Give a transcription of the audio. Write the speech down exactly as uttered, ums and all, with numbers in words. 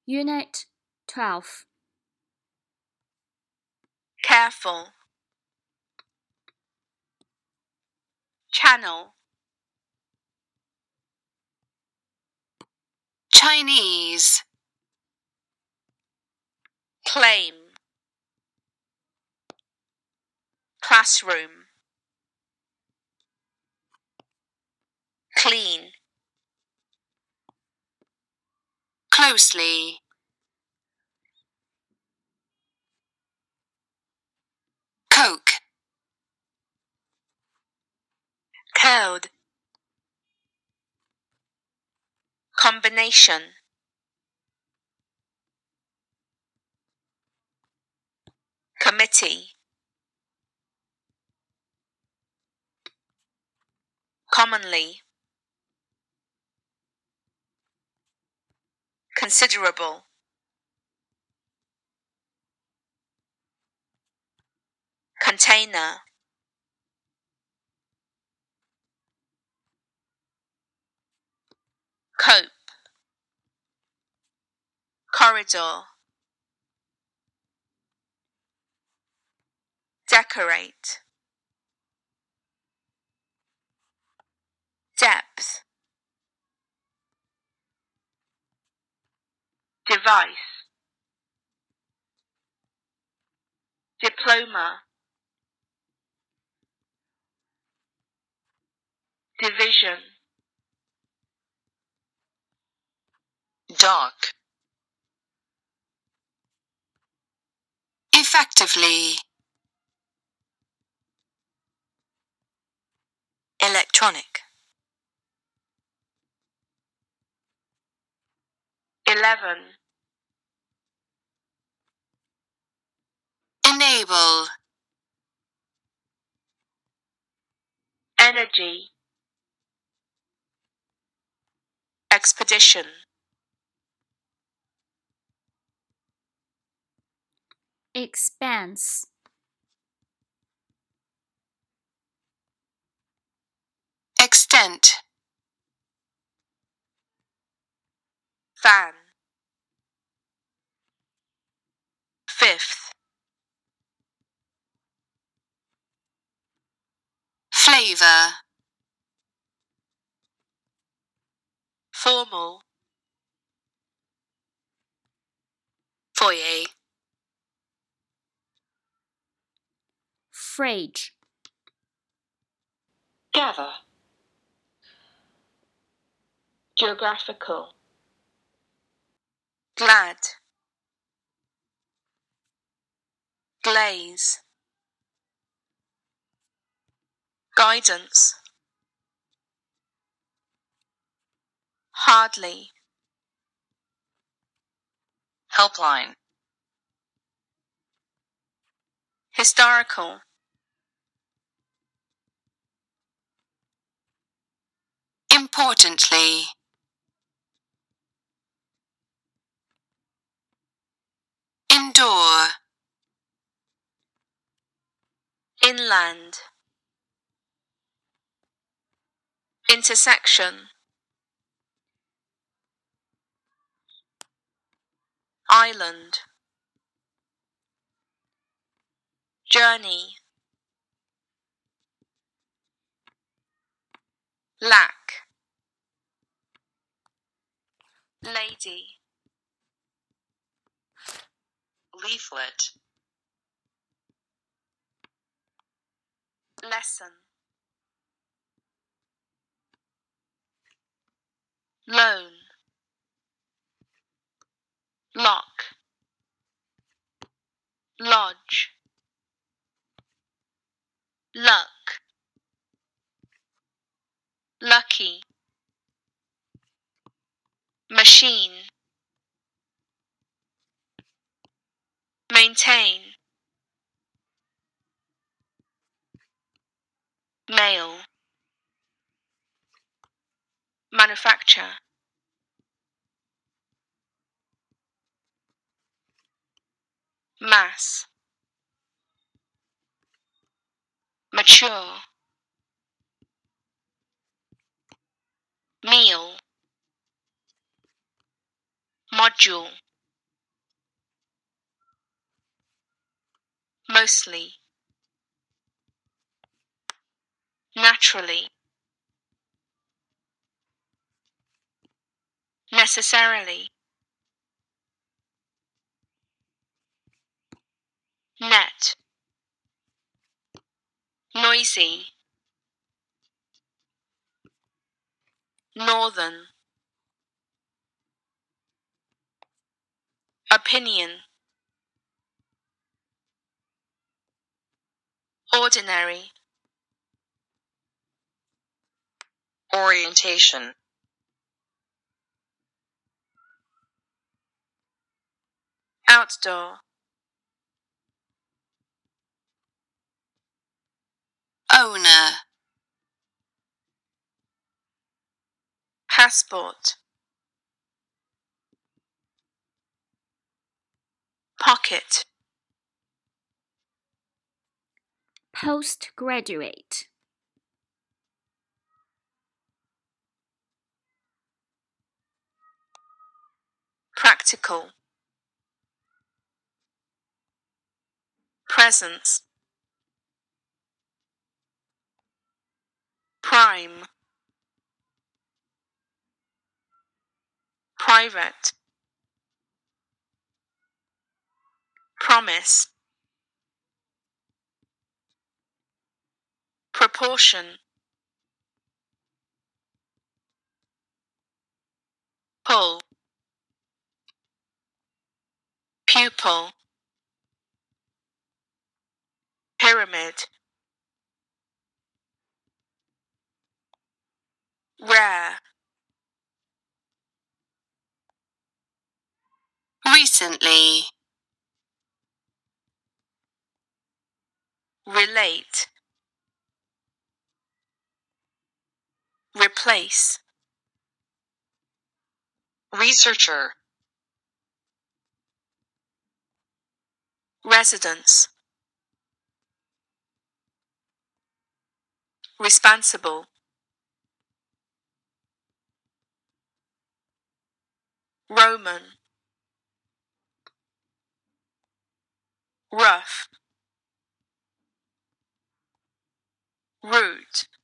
Unit twelve. Careful. Channel. Chinese. Claim. Classroom. Clean. Closely. Coke. Code. Combination. Committee. Commonly. Considerable. Container. Cope. Corridor. Decorate. Depth. Device. Diploma. Division. Dark. Effectively. Electronic. Eleven. Enable. Energy. Expedition. Expense. Extent. Fan. Fifth. Flavor. Formal. Foyer. Fridge. Gather. Geographical. Glad. Glaze. Guidance. Hardly. Helpline. Historical. Importantly. Endure. Inland. Intersection. Island. Journey. Lack. Lady. Leaflet. Lesson. Loan. Lock. Lodge. Luck. Lucky. Machine. Maintain. Male. Manufacture. Mass. Mature. Meal. Module. mostly, naturally, necessarily, net, noisy, northern, opinion, ordinary, orientation, outdoor, owner, passport, pocket, Postgraduate. practical, presence, prime, private, promise, proportion, pull, pupil, pyramid, rare, recently, relate, replace, researcher, residence, responsible, Roman, rough, rude,